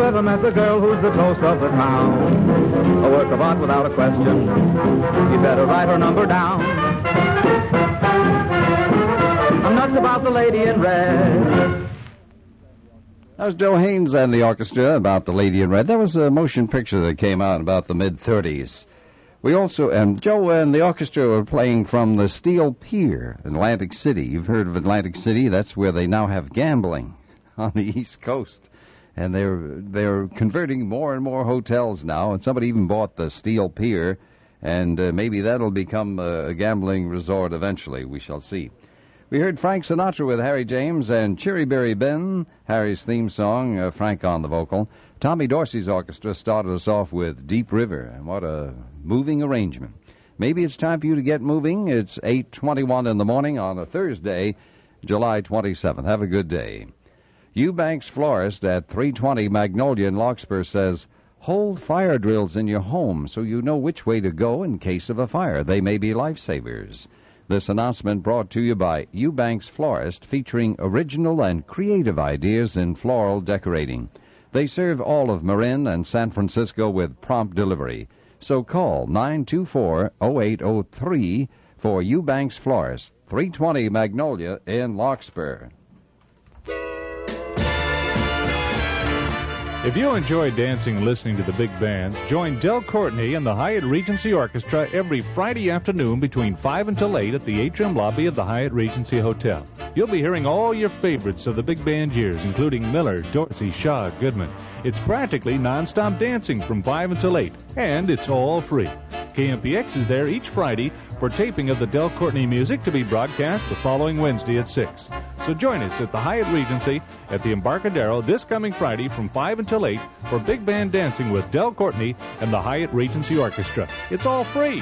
ever met the girl who's the toast of the town? A work of art without a question. You better write her number down. I'm nuts about the lady in red. That was Joe Haynes and the orchestra about The Lady in Red. That was a motion picture that came out about the mid-30s. We also, and Joe and the orchestra were playing from the Steel Pier in Atlantic City. You've heard of Atlantic City? That's where they now have gambling on the East Coast. And they're converting more and more hotels now, and somebody even bought the Steel Pier, and maybe that'll become a gambling resort eventually. We shall see. We heard Frank Sinatra with Harry James and Cherry Berry Ben, Harry's theme song, Frank on the vocal. Tommy Dorsey's orchestra started us off with Deep River, and what a moving arrangement. Maybe it's time for you to get moving. It's 8:21 in the morning on a Thursday, July 27th. Have a good day. Eubanks Florist at 320 Magnolia in Larkspur says, hold fire drills in your home so you know which way to go in case of a fire. They may be lifesavers. This announcement brought to you by Eubanks Florist, featuring original and creative ideas in floral decorating. They serve all of Marin and San Francisco with prompt delivery. So call 924-0803 for Eubanks Florist, 320 Magnolia in Larkspur. If you enjoy dancing and listening to the big band, join Del Courtney and the Hyatt Regency Orchestra every Friday afternoon between 5 until 8 at the atrium lobby of the Hyatt Regency Hotel. You'll be hearing all your favorites of the big band years, including Miller, Dorsey, Shaw, Goodman. It's practically non-stop dancing from 5 until 8, and it's all free. KMPX is there each Friday for taping of the Del Courtney music to be broadcast the following Wednesday at 6. So join us at the Hyatt Regency at the Embarcadero this coming Friday from 5 until 8 for big band dancing with Del Courtney and the Hyatt Regency Orchestra. It's all free.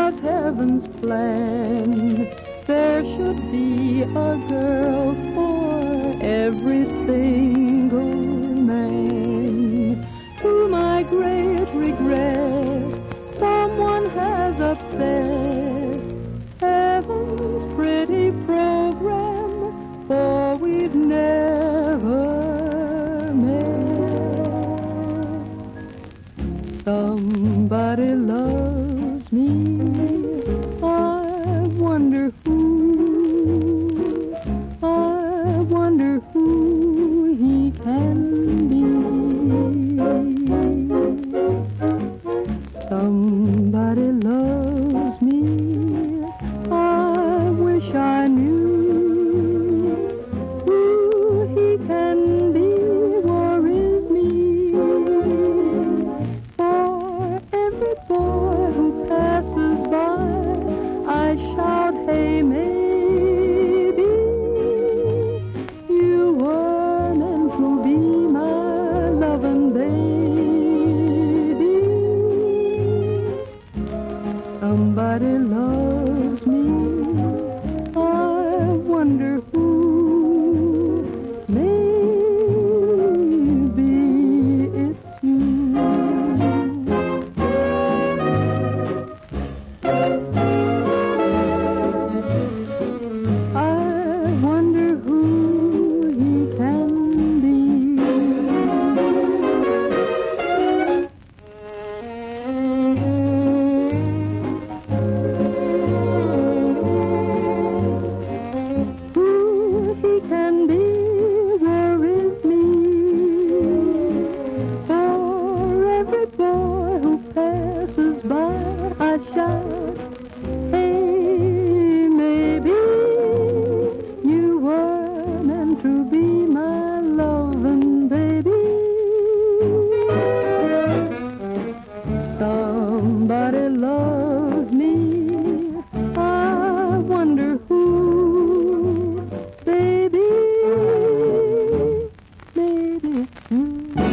was heaven's plan. There should be a girl for every single man. To my great regret, someone has upset heaven's pretty program, for we've never met. Somebody loves me, I wonder who he can be. Somebody loves me, I wish I knew who he can be, worries me. For every boy who passes by, I shout, hey, maybe you were meant to be my loving baby. Somebody loves me, I wonder who. Maybe it's you. I wonder who he can be. Who he can be worries me. For every boy who passes by, I shout, hey, maybe you were meant to be my loving baby. Somebody loves me, I wonder who. Baby, maybe it's you.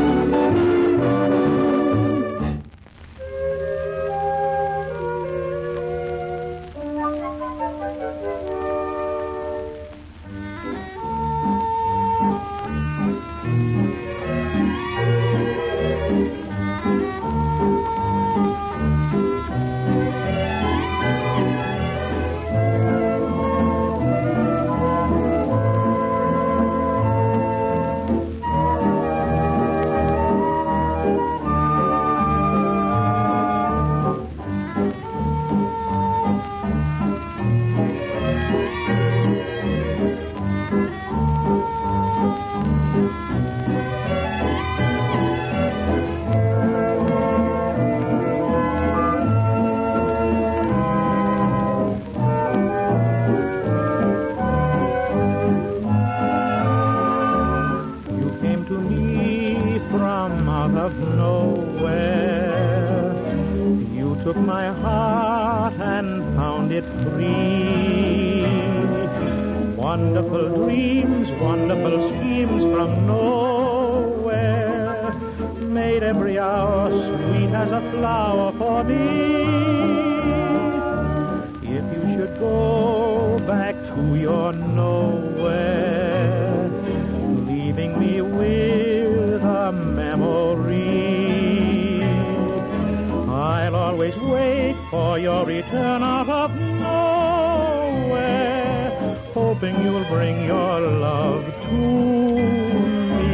You came to me from out of nowhere. You took my heart and found it free. Wonderful dreams, wonderful schemes from nowhere made every hour sweet as a flower for me. If you should go back to your nowhere, leaving me with a memory, I'll always wait for your return out of nowhere, hoping you'll bring your love to me.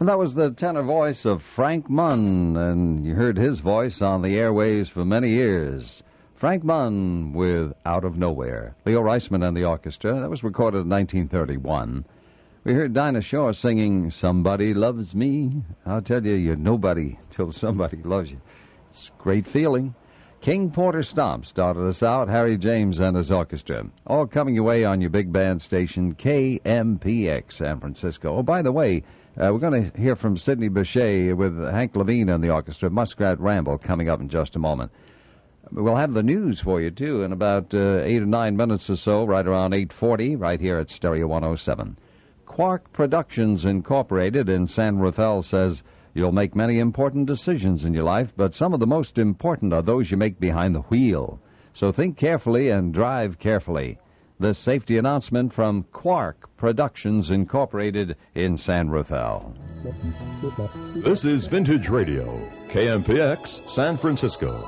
And that was the tenor voice of Frank Munn, and you heard his voice on the airwaves for many years. Frank Munn with Out of Nowhere. Leo Reisman and the orchestra. That was recorded in 1931. We heard Dinah Shore singing Somebody Loves Me. I'll tell you, you're nobody till somebody loves you. It's a great feeling. King Porter Stomp started us out, Harry James and his orchestra. All coming your way on your big band station, KMPX, San Francisco. Oh, by the way, we're going to hear from Sidney Bechet with Hank Levine and the orchestra, Muskrat Ramble, coming up in just a moment. We'll have the news for you, too, in about 8 or 9 minutes or so, right around 8:40, right here at Stereo 107. Quark Productions Incorporated in San Rafael says, you'll make many important decisions in your life, but some of the most important are those you make behind the wheel. So think carefully and drive carefully. This safety announcement from Quark Productions Incorporated in San Rafael. This is Vintage Radio, KMPX, San Francisco.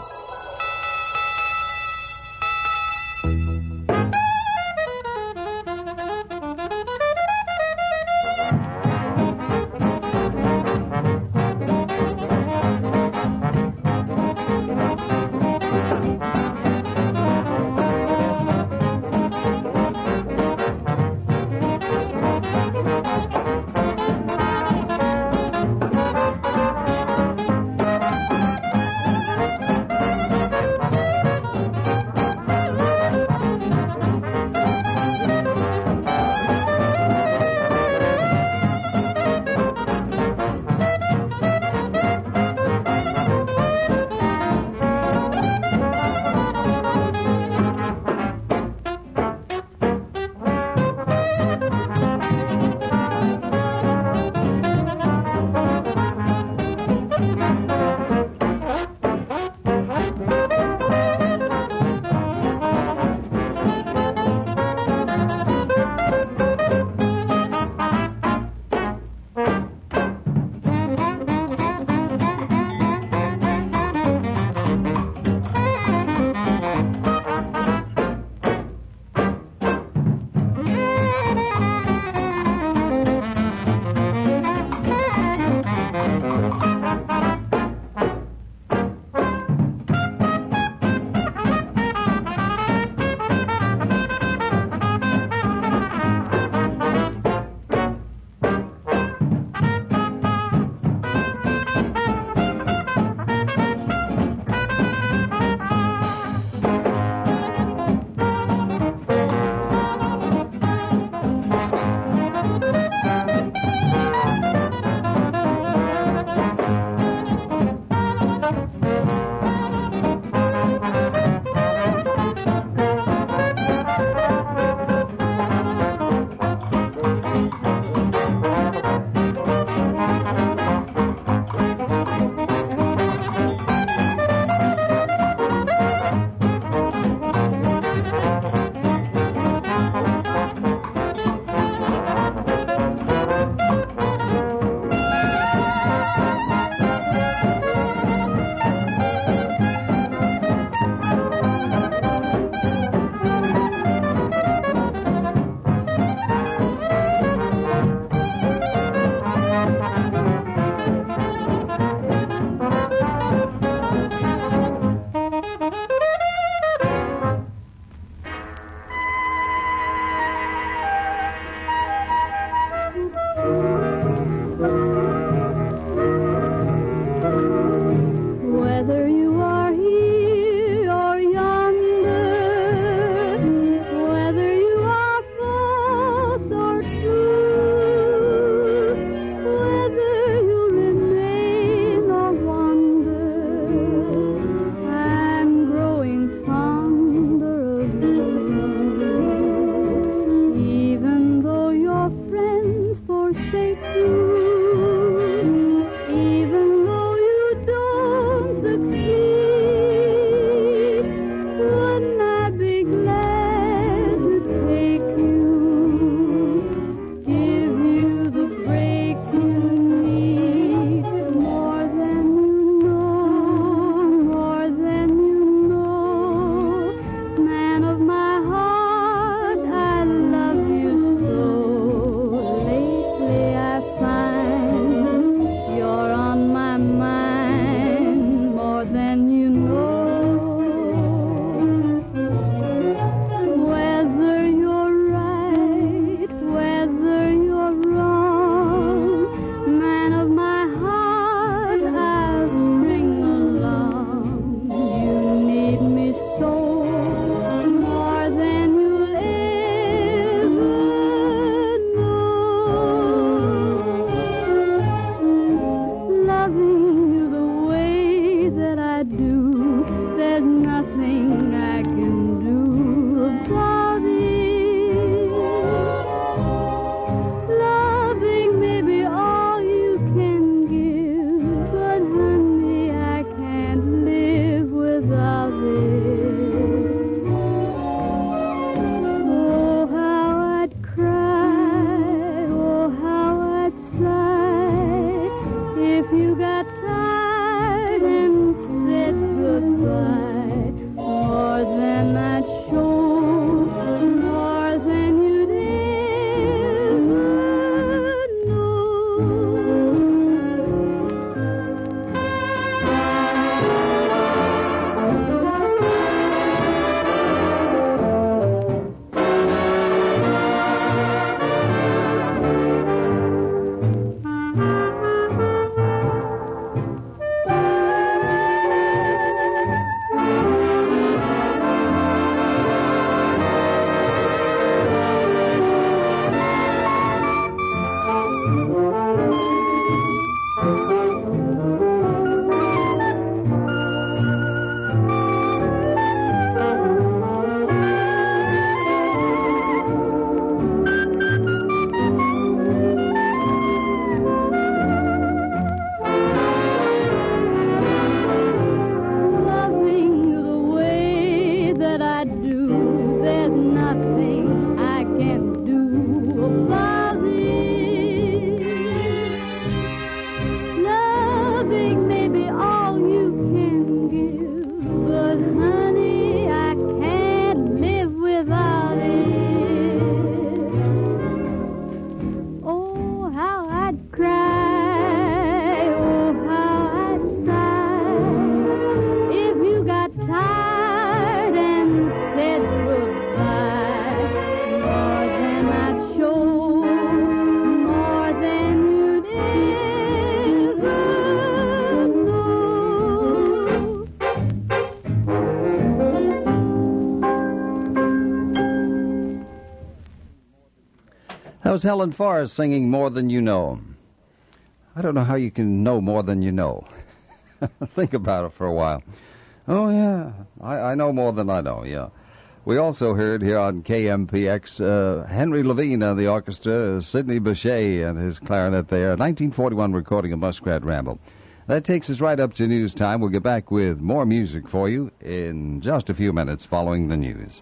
That was Helen Forrest singing More Than You Know. I don't know how you can know more than you know. Think about it for a while. Oh, yeah, I know more than I know, yeah. We also heard here on KMPX Henry Levine and the orchestra, Sidney Bechet and his clarinet there, 1941 recording of Muskrat Ramble. That takes us right up to news time. We'll get back with more music for you in just a few minutes following the news.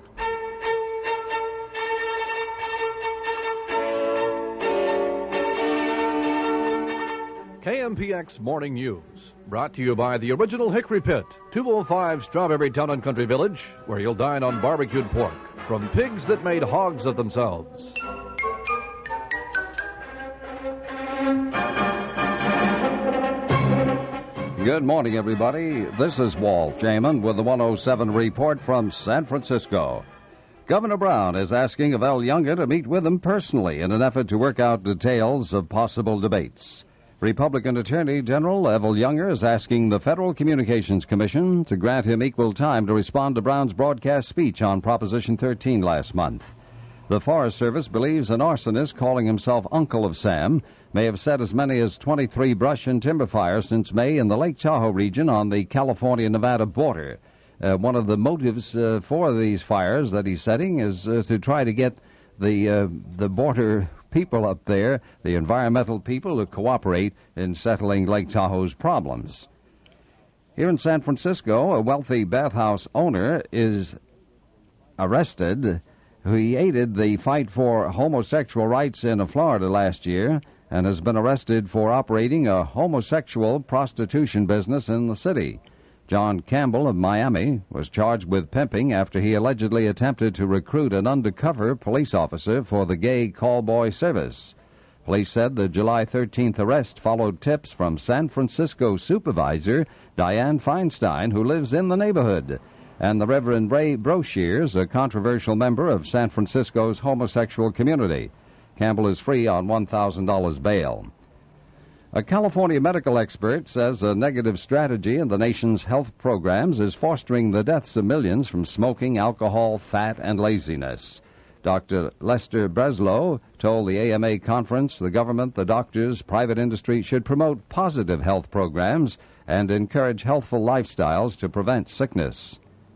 KMPX Morning News, brought to you by the Original Hickory Pit, 205 Strawberry Town and Country Village, where you'll dine on barbecued pork from pigs that made hogs of themselves. Good morning, everybody. This is Walt Jamin with the 107 report from San Francisco. Governor Brown is asking of Al Younger to meet with him personally in an effort to work out details of possible debates. Republican Attorney General Evel Younger is asking the Federal Communications Commission to grant him equal time to respond to Brown's broadcast speech on Proposition 13 last month. The Forest Service believes an arsonist calling himself Uncle of Sam may have set as many as 23 brush and timber fires since May in the Lake Tahoe region on the California-Nevada border. One of the motives for these fires that he's setting is to try to get the border people up there, the environmental people, to cooperate in settling Lake Tahoe's problems. Here in San Francisco, a wealthy bathhouse owner is arrested. He aided the fight for homosexual rights in Florida last year and has been arrested for operating a homosexual prostitution business in the city. John Campbell of Miami was charged with pimping after he allegedly attempted to recruit an undercover police officer for the gay callboy service. Police said the July 13th arrest followed tips from San Francisco supervisor Diane Feinstein, who lives in the neighborhood, and the Reverend Ray Broshears, a controversial member of San Francisco's homosexual community. Campbell is free on $1,000 bail. A California medical expert says a negative strategy in the nation's health programs is fostering the deaths of millions from smoking, alcohol, fat, and laziness. Dr. Lester Breslow told the AMA conference the government, the doctors, private industry should promote positive health programs and encourage healthful lifestyles to prevent sickness.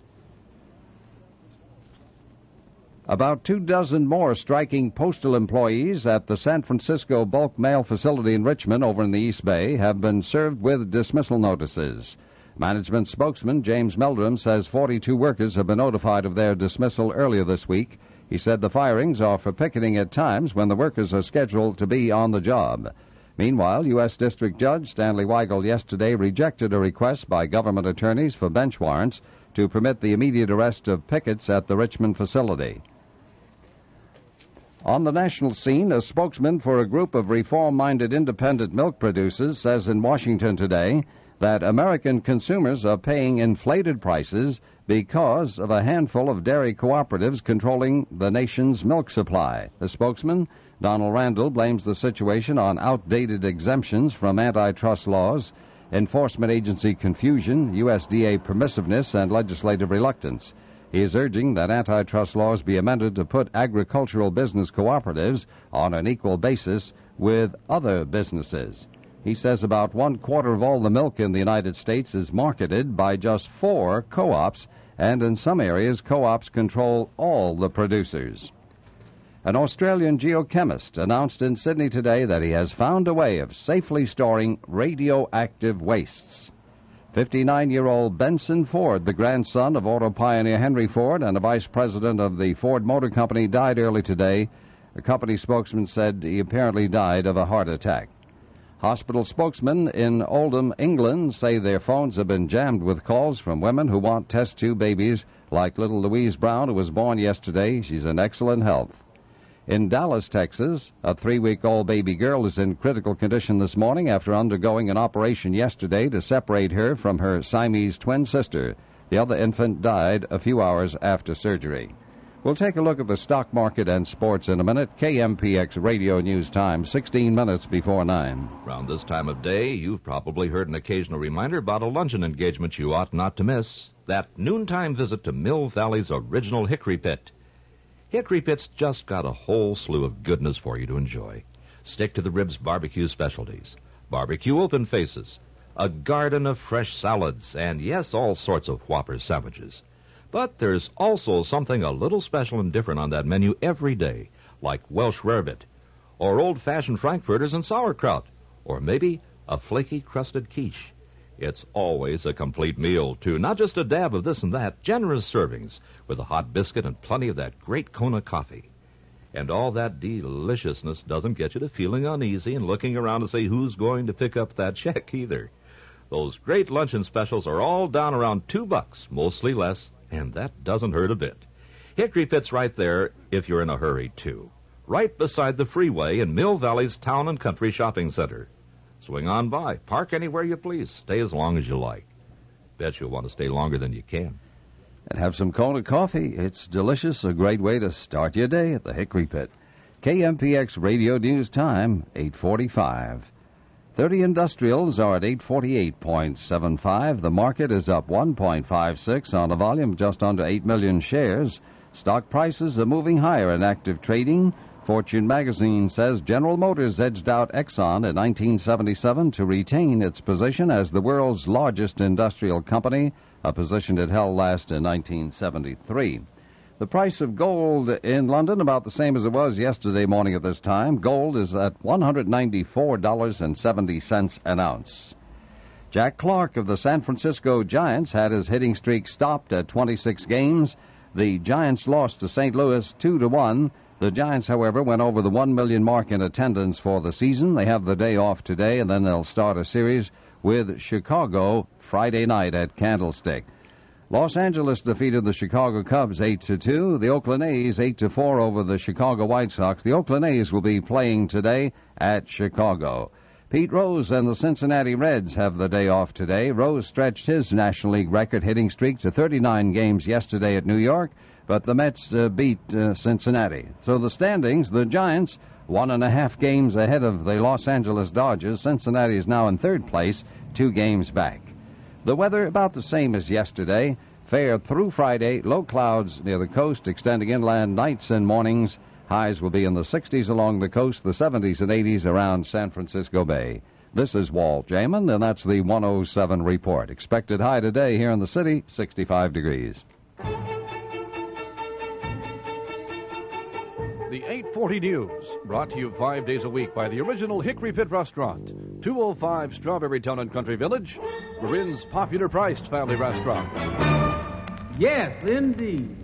About 24 more striking postal employees at the San Francisco bulk mail facility in Richmond over in the East Bay have been served with dismissal notices. Management spokesman James Meldrum says 42 workers have been notified of their dismissal earlier this week. He said the firings are for picketing at times when the workers are scheduled to be on the job. Meanwhile, U.S. District Judge Stanley Weigel yesterday rejected a request by government attorneys for bench warrants to permit the immediate arrest of pickets at the Richmond facility. On the national scene, a spokesman for a group of reform-minded independent milk producers says in Washington today that American consumers are paying inflated prices because of a handful of dairy cooperatives controlling the nation's milk supply. The spokesman, Donald Randall, blames the situation on outdated exemptions from antitrust laws, enforcement agency confusion, USDA permissiveness, and legislative reluctance. He is urging that antitrust laws be amended to put agricultural business cooperatives on an equal basis with other businesses. He says about 1/4 of all the milk in the United States is marketed by just 4 co-ops, and in some areas co-ops control all the producers. An Australian geochemist announced in Sydney today that he has found a way of safely storing radioactive wastes. 59-year-old Benson Ford, the grandson of auto pioneer Henry Ford and a vice president of the Ford Motor Company, died early today. The company spokesman said he apparently died of a heart attack. Hospital spokesmen in Oldham, England, say their phones have been jammed with calls from women who want test tube babies, like little Louise Brown, who was born yesterday. She's in excellent health. In Dallas, Texas, a 3-week-old baby girl is in critical condition this morning after undergoing an operation yesterday to separate her from her Siamese twin sister. The other infant died a few hours after surgery. We'll take a look at the stock market and sports in a minute. KMPX Radio News Time, 16 minutes before 9. Around this time of day, you've probably heard an occasional reminder about a luncheon engagement you ought not to miss. That noontime visit to Mill Valley's original Hickory Pit. Hickory Pit's just got a whole slew of goodness for you to enjoy. Stick to the ribs barbecue specialties, barbecue open faces, a garden of fresh salads, and yes, all sorts of Whopper sandwiches. But there's also something a little special and different on that menu every day, like Welsh rarebit, or old-fashioned frankfurters and sauerkraut, or maybe a flaky crusted quiche. It's always a complete meal, too. Not just a dab of this and that, generous servings with a hot biscuit and plenty of that great Kona coffee. And all that deliciousness doesn't get you to feeling uneasy and looking around to see who's going to pick up that check either. Those great luncheon specials are all down around $2, mostly less, and that doesn't hurt a bit. Hickory Pit's right there if you're in a hurry, too. Right beside the freeway in Mill Valley's Town and Country Shopping Center. Swing on by. Park anywhere you please. Stay as long as you like. Bet you'll want to stay longer than you can. And have some Kona coffee. It's delicious, a great way to start your day at the Hickory Pit. KMPX Radio News Time, 8:45. 30 industrials are at 848.75. The market is up 1.56 on a volume just under 8 million shares. Stock prices are moving higher in active trading. Fortune magazine says General Motors edged out Exxon in 1977 to retain its position as the world's largest industrial company, a position it held last in 1973. The price of gold in London about the same as it was yesterday morning at this time. Gold is at $194.70 an ounce. Jack Clark of the San Francisco Giants had his hitting streak stopped at 26 games. The Giants lost to St. Louis 2-1. The Giants, however, went over the 1 million mark in attendance for the season. They have the day off today, and then they'll start a series with Chicago Friday night at Candlestick. Los Angeles defeated the Chicago Cubs 8-2. The Oakland A's 8-4 over the Chicago White Sox. The Oakland A's will be playing today at Chicago. Pete Rose and the Cincinnati Reds have the day off today. Rose stretched his National League record hitting streak to 39 games yesterday at New York, but the Mets beat Cincinnati. So the standings, the Giants 1.5 games ahead of the Los Angeles Dodgers. Cincinnati is now in third place, 2 games back. The weather about the same as yesterday. Fair through Friday, low clouds near the coast extending inland, nights and mornings. Highs will be in the 60s along the coast, the 70s and 80s around San Francisco Bay. This is Walt Jamin, and that's the 107 report. Expected high today here in the city, 65 degrees. The 840 News, brought to you 5 days a week by the original Hickory Pit Restaurant, 205 Strawberry Town and Country Village, Marin's popular priced family restaurant. Yes, indeed.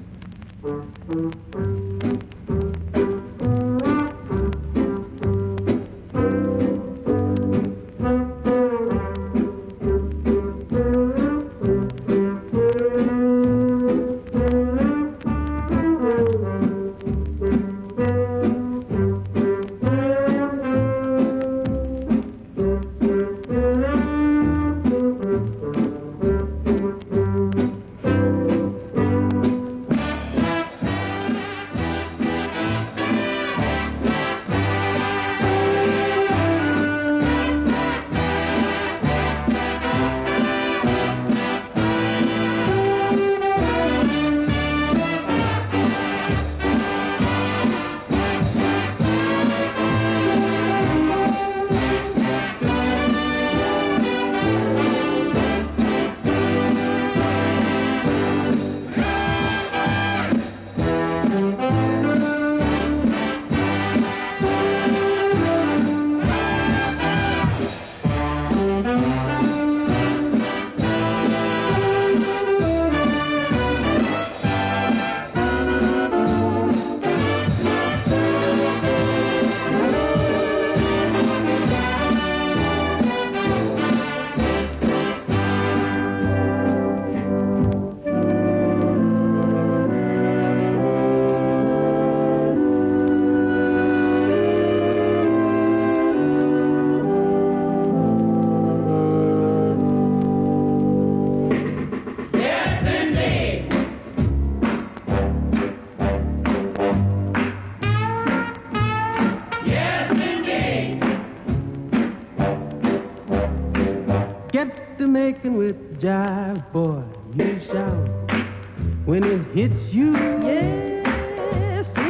Making with jive, boy, you shout when it hits you. Yes,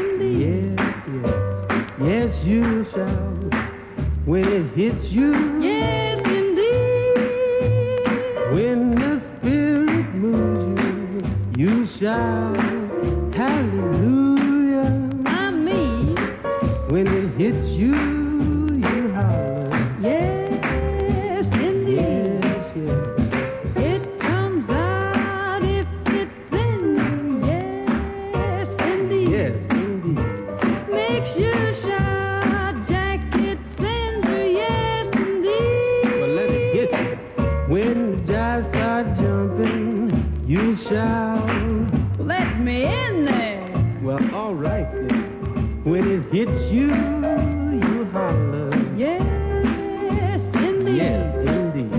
hits you. Yes, indeed. When the Spirit moves you, you shout hallelujah. I mean, When it hits you, you holler. yes, indeed. Yes, yes. It comes out if it's in you. Yes, indeed. Yes, indeed. Makes you shout, Jack, it's in you. Yes, indeed. Well, let it hit you. When the jive start jumping, you shout. Let me in there. Well, all right then. When it hits you, you holler. Yes, indeed. Yes, indeed.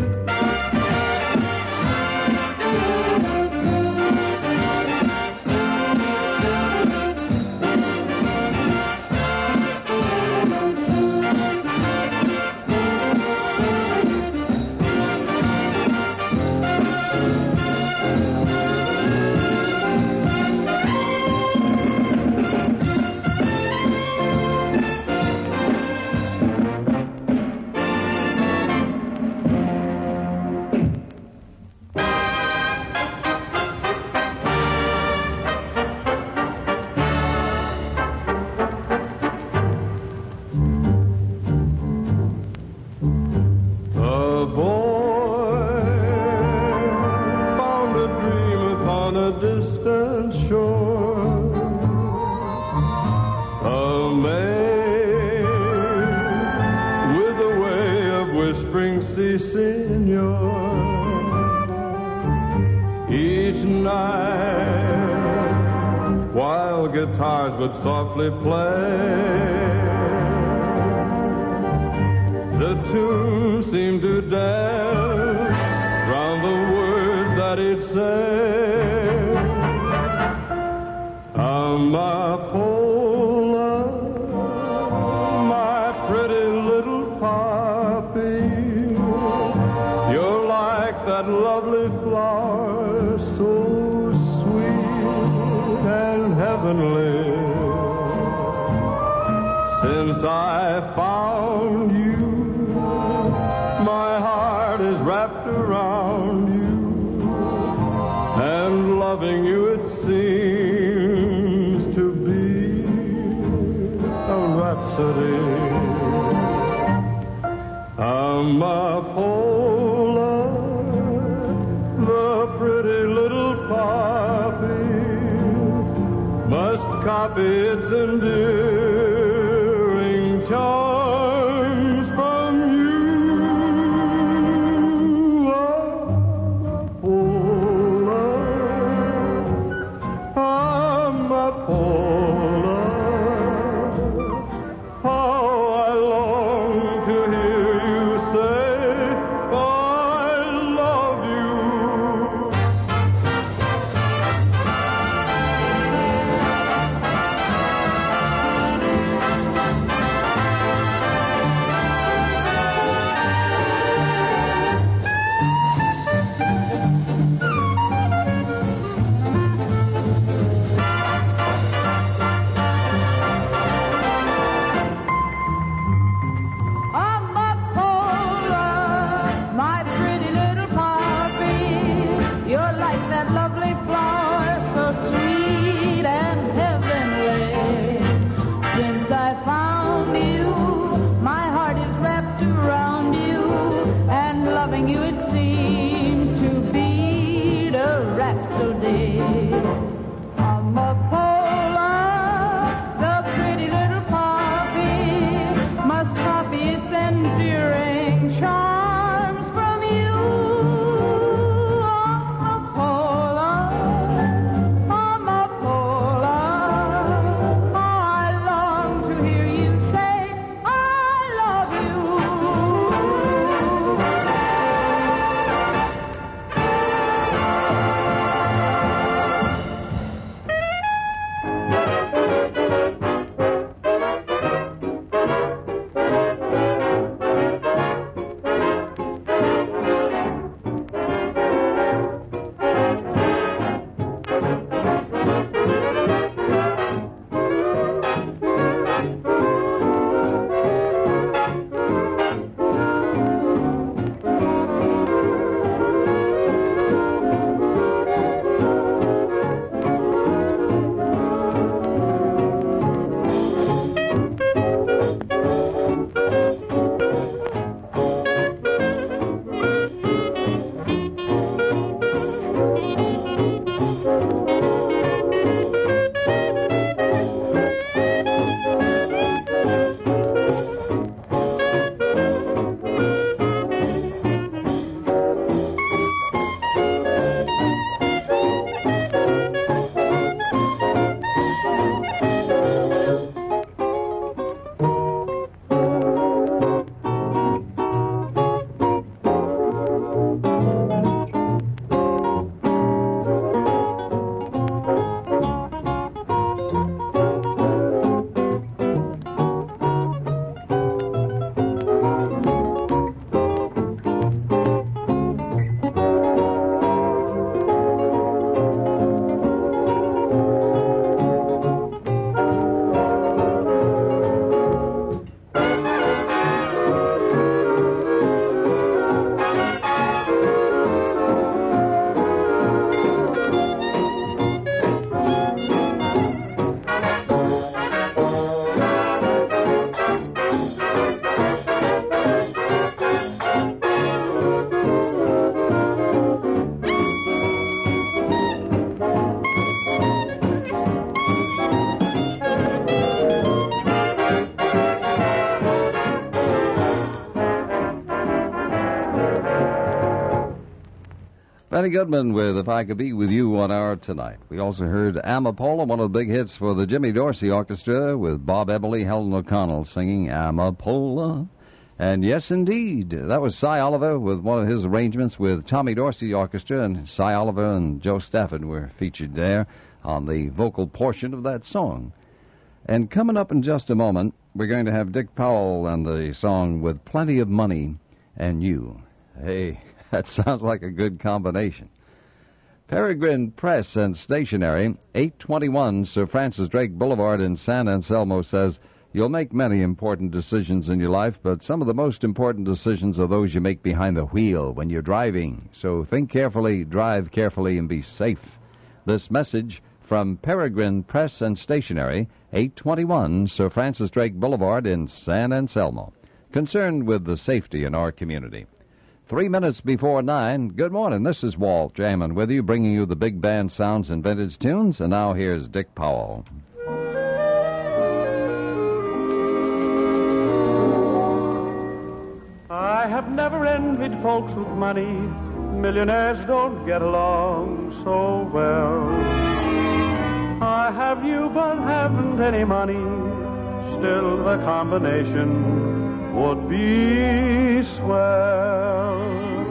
A boy found a dream upon a distant shore. A maid with a way of whispering, "Si, senor." Each night, while guitars would softly play, the tune seemed to dance round the words that he'd say. Amapola, my pretty little poppy, you're like that lovely flower, so sweet and heavenly. Since I found you, my heart is wrapped around you, and loving you it seems to be a rhapsody. Amapola, the pretty little poppy, must copy its endearing charms from you. Amapola, how I long to hear you say, I love you. Benny Goodman with If I Could Be With You 1 hour tonight. We also heard Amapola, one of the big hits for the Jimmy Dorsey Orchestra, with Bob Eberly, Helen O'Connell singing Amapola. And yes, indeed, that was Cy Oliver with one of his arrangements with Tommy Dorsey Orchestra, and Cy Oliver and Joe Stafford were featured there on the vocal portion of that song. And coming up in just a moment, we're going to have Dick Powell and the song With Plenty of Money and You. Hey, that sounds like a good combination. Peregrine Press and Stationery, 821 Sir Francis Drake Boulevard in San Anselmo says, you'll make many important decisions in your life, but some of the most important decisions are those you make behind the wheel when you're driving. So think carefully, drive carefully, and be safe. This message from Peregrine Press and Stationery, 821 Sir Francis Drake Boulevard in San Anselmo, concerned with the safety in our community. 3 minutes before 9, good morning. This is Walt Jamin with you, bringing you the big band sounds and vintage tunes. And now here's Dick Powell. I have never envied folks with money. Millionaires don't get along so well. I have you but haven't any money. Still the combination would be swell.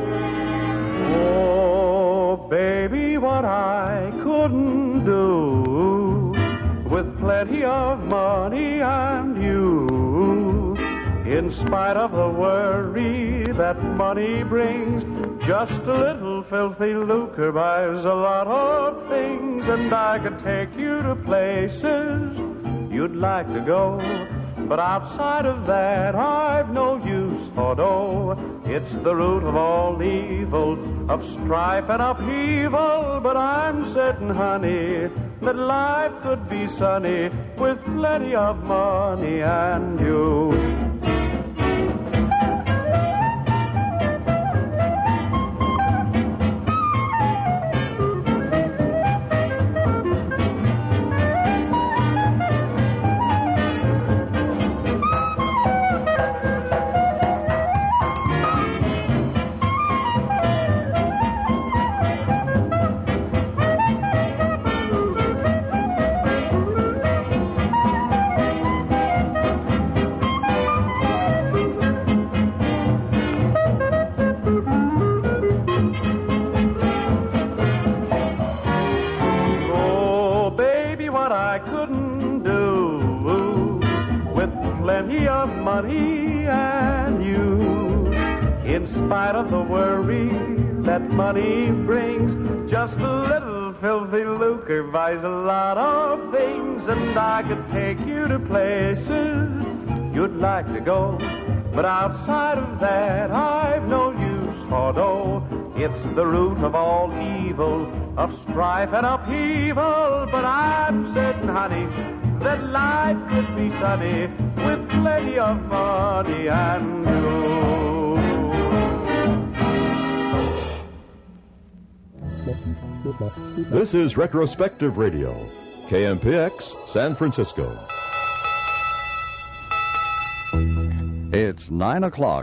Oh, baby, what I couldn't do with plenty of money and you. In spite of the worry that money brings, just a little filthy lucre buys a lot of things, and I could take you to places you'd like to go. But outside of that, I've no use for dough. It's the root of all evil, of strife and upheaval. But I'm certain, honey, that life could be sunny with plenty of money and you. Money brings, just a little filthy lucre buys a lot of things, and I could take you to places you'd like to go. But outside of that, I've no use for dough. It's the root of all evil, of strife and upheaval. But I'm certain, honey, that life could be sunny with plenty of money and you. This is Retrospective Radio, KMPX, San Francisco. It's 9 o'clock.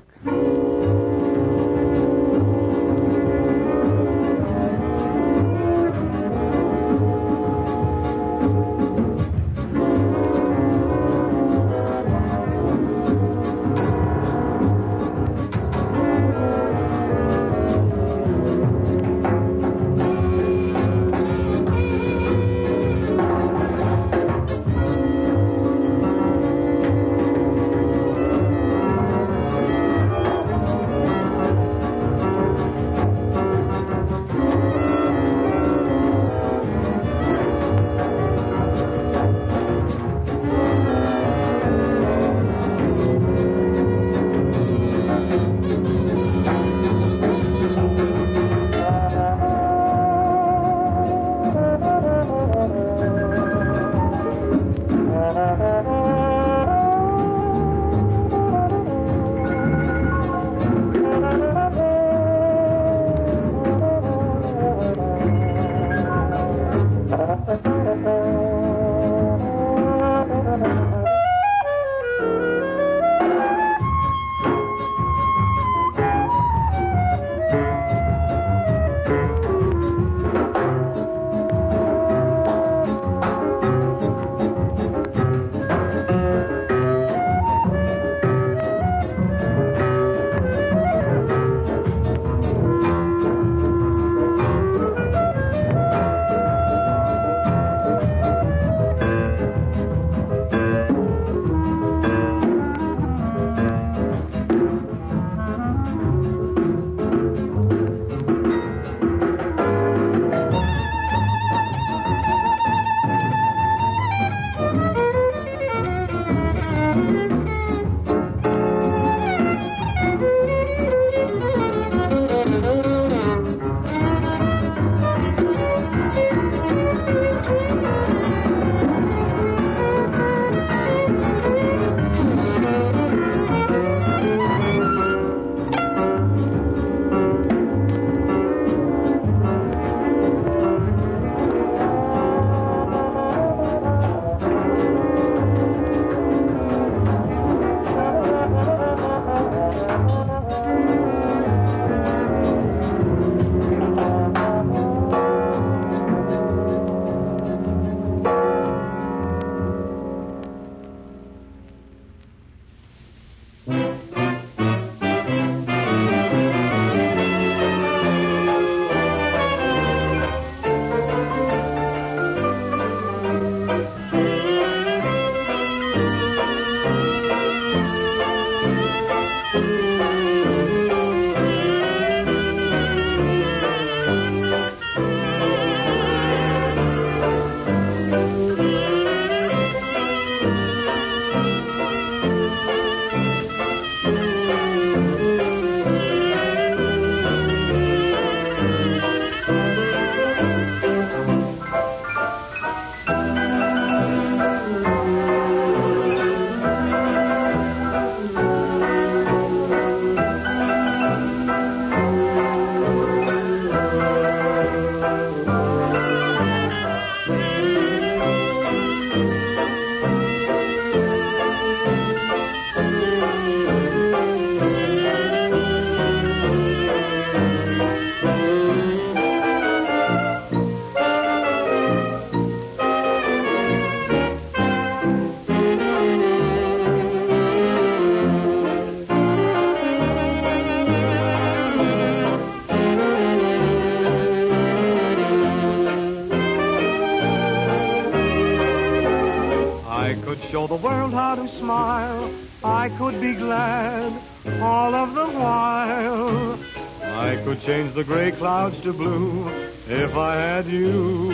could show the world how to smile. I could be glad all of the while. I could change the gray clouds to blue if I had you.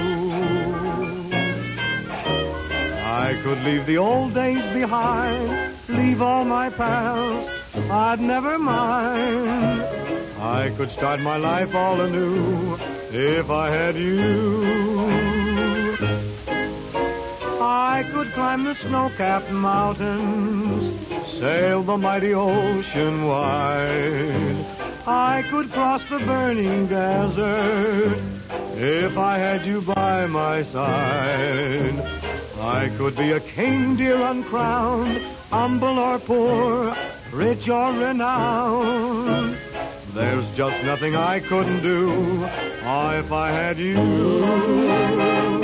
I could leave the old days behind, leave all my pals, I'd never mind. I could start my life all anew if I had you. I could climb the snow-capped mountains, sail the mighty ocean wide. I could cross the burning desert if I had you by my side. I could be a king, dear, uncrowned, humble or poor, rich or renowned. There's just nothing I couldn't do if I had you.